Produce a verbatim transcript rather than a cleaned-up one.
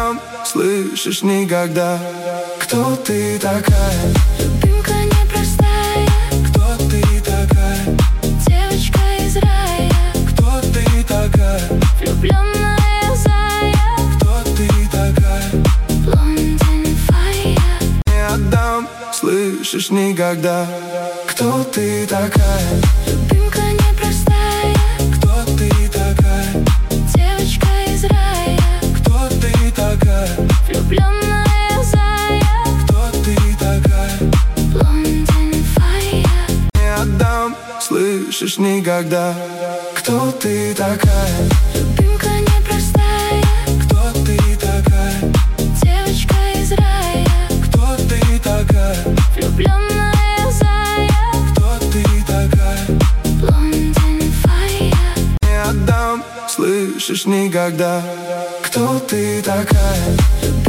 отдам, слышишь, никогда. Кто ты такая? Любимка непростая. Кто ты такая? Девочка из рая. Кто ты такая? Влюбленная зая. Кто ты такая? London Fire. Не отдам, слышишь, никогда. Кто ты такая? Любимка непростая. Кто ты такая? Девочка из рая. Кто ты такая? Влюбленная зая. Кто ты такая? London Fire. Не отдам, слышишь, никогда. Кто ты такая? Любимка непростая. Кто ты такая? Девочка из рая. Кто ты такая? Влюбленная зая. Кто ты такая? London Fire. Не отдам, слышишь, никогда. Кто ты такая?